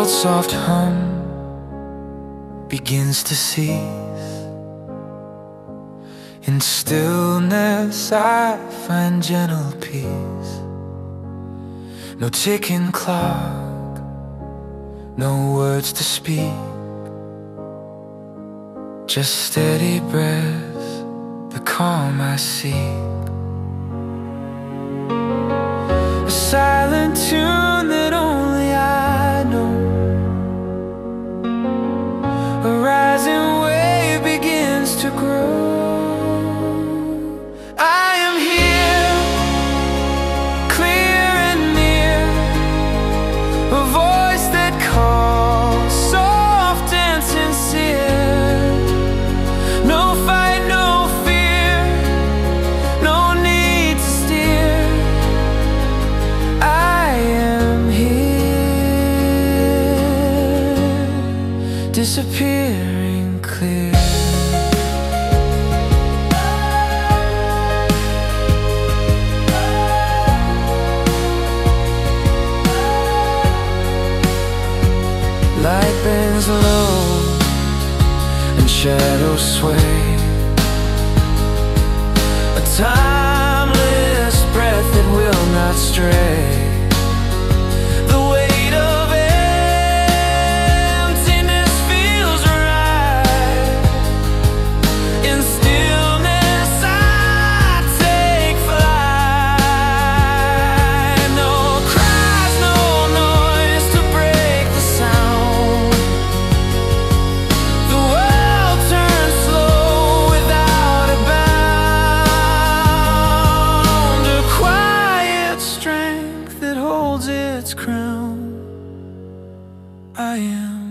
world's soft hum begins to cease. In stillness I find gentle peace. No ticking clock, no words to speak, just steady breath, the calm I seek. A silent tune that only I know. A rising wave begins to grow. I am here, clear and near, a voice that calls, soft and sincere. No fight, no fear, no need to steer. I am here, disappearing clear. Light bends low and shadows sway. A timeless breath that will not stray. The weight of emptiness feels right. In stillness I take flight. No cries, no noise to break the sound. The world turns slow without a bound. A quiet strength that holds its crown. I am